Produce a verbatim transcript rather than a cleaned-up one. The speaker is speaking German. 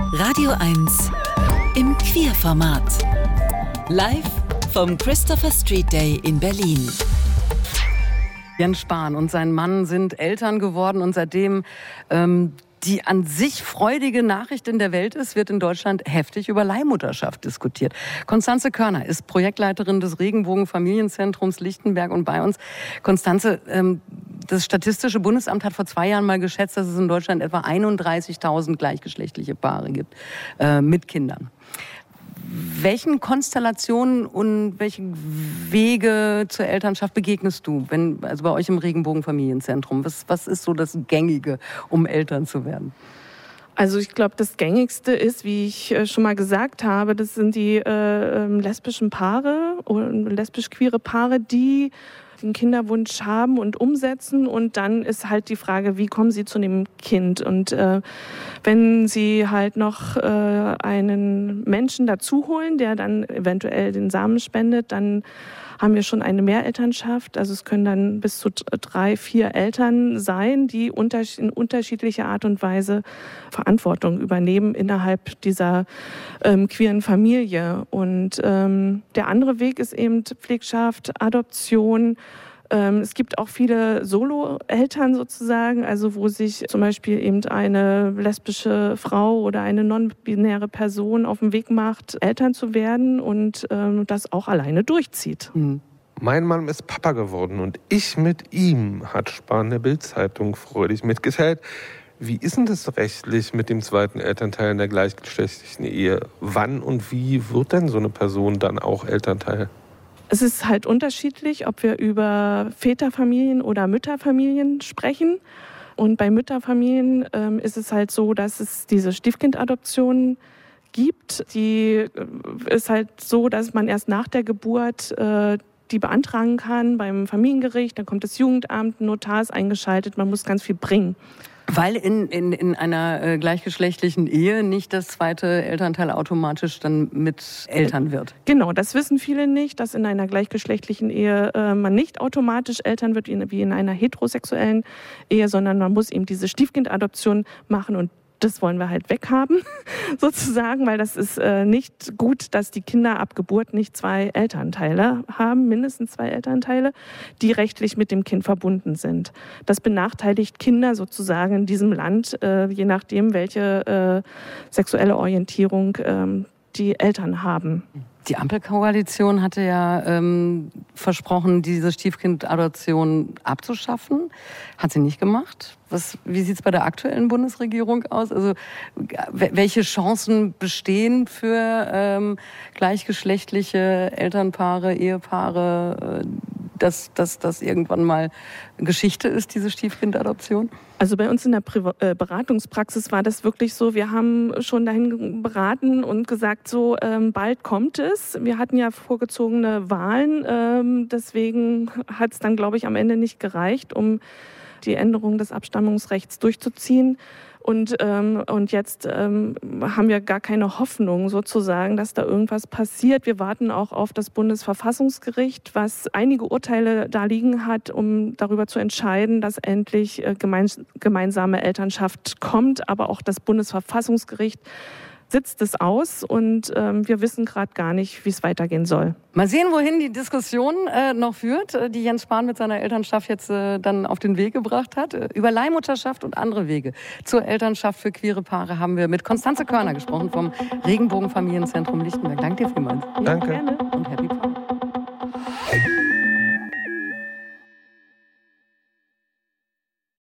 Radio eins im Queerformat. Live vom Christopher Street Day in Berlin. Jens Spahn und sein Mann sind Eltern geworden und seitdem ähm, die an sich freudige Nachricht in der Welt ist, wird in Deutschland heftig über Leihmutterschaft diskutiert. Constanze Körner ist Projektleiterin des Regenbogen-Familienzentrums Lichtenberg und bei uns. Constanze, ähm, das Statistische Bundesamt hat vor zwei Jahren mal geschätzt, dass es in Deutschland etwa einunddreißigtausend gleichgeschlechtliche Paare gibt äh, mit Kindern. Welchen Konstellationen und welche Wege zur Elternschaft begegnest du, wenn, also bei euch im Regenbogen-Familienzentrum? Was, was ist so das Gängige, um Eltern zu werden? Also ich glaube, das Gängigste ist, wie ich schon mal gesagt habe, das sind die äh, lesbischen Paare oder lesbisch-queere Paare, die den Kinderwunsch haben und umsetzen. Und dann ist halt die Frage, wie kommen sie zu dem Kind? Und äh, wenn sie halt noch äh, einen Menschen dazu holen, der dann eventuell den Samen spendet, dann haben wir schon eine Mehrelternschaft. Also es können dann bis zu drei, vier Eltern sein, die in unterschiedlicher Art und Weise Verantwortung übernehmen innerhalb dieser ähm, queeren Familie. Und ähm, der andere Weg ist eben Pflegschaft, Adoption. Ähm, es gibt auch viele Solo-Eltern sozusagen, also wo sich zum Beispiel eben eine lesbische Frau oder eine non-binäre Person auf den Weg macht, Eltern zu werden und ähm, das auch alleine durchzieht. Mhm. Mein Mann ist Papa geworden und ich mit ihm, hat Spahn der Bild-Zeitung freudig mitgeteilt. Wie ist denn das rechtlich mit dem zweiten Elternteil in der gleichgeschlechtlichen Ehe? Wann und wie wird denn so eine Person dann auch Elternteil? Es ist halt unterschiedlich, ob wir über Väterfamilien oder Mütterfamilien sprechen. Und bei Mütterfamilien ähm, ist es halt so, dass es diese Stiefkindadoption gibt. Die ist halt so, dass man erst nach der Geburt äh, die beantragen kann beim Familiengericht. Dann kommt das Jugendamt, ein Notar ist eingeschaltet, man muss ganz viel bringen. Weil in, in, in einer äh, gleichgeschlechtlichen Ehe nicht das zweite Elternteil automatisch dann mit Eltern wird. Genau, das wissen viele nicht, dass in einer gleichgeschlechtlichen Ehe äh, man nicht automatisch Eltern wird, wie in einer heterosexuellen Ehe, sondern man muss eben diese Stiefkindadoption machen und das wollen wir halt weghaben, sozusagen, weil das ist äh, nicht gut, dass die Kinder ab Geburt nicht zwei Elternteile haben, mindestens zwei Elternteile, die rechtlich mit dem Kind verbunden sind. Das benachteiligt Kinder sozusagen in diesem Land, äh, je nachdem, welche äh, sexuelle Orientierung äh, die Eltern haben. Die Ampelkoalition hatte ja ähm, versprochen, diese Stiefkindadoption abzuschaffen. Hat sie nicht gemacht. Was, wie sieht es bei der aktuellen Bundesregierung aus? Also welche Chancen bestehen für ähm, gleichgeschlechtliche Elternpaare, Ehepaare, äh, dass das irgendwann mal Geschichte ist, diese Stiefkindadoption? Also bei uns in der Priva- äh, Beratungspraxis war das wirklich so, wir haben schon dahin beraten und gesagt, so ähm, bald kommt es. Wir hatten ja vorgezogene Wahlen, ähm, deswegen hat es dann, glaube ich, am Ende nicht gereicht, um die Änderung des Abstammungsrechts durchzuziehen. Und, ähm, und jetzt ähm, haben wir gar keine Hoffnung sozusagen, dass da irgendwas passiert. Wir warten auch auf das Bundesverfassungsgericht, was einige Urteile da liegen hat, um darüber zu entscheiden, dass endlich äh, gemeins- gemeinsame Elternschaft kommt. Aber auch das Bundesverfassungsgericht sitzt es aus und ähm, wir wissen gerade gar nicht, wie es weitergehen soll. Mal sehen, wohin die Diskussion äh, noch führt, äh, die Jens Spahn mit seiner Elternschaft jetzt äh, dann auf den Weg gebracht hat. Äh, über Leihmutterschaft und andere Wege zur Elternschaft für queere Paare haben wir mit Constanze Körner gesprochen vom Regenbogen-Familienzentrum Lichtenberg. Danke dir vielmals. Danke. Gerne. Und happy Pride.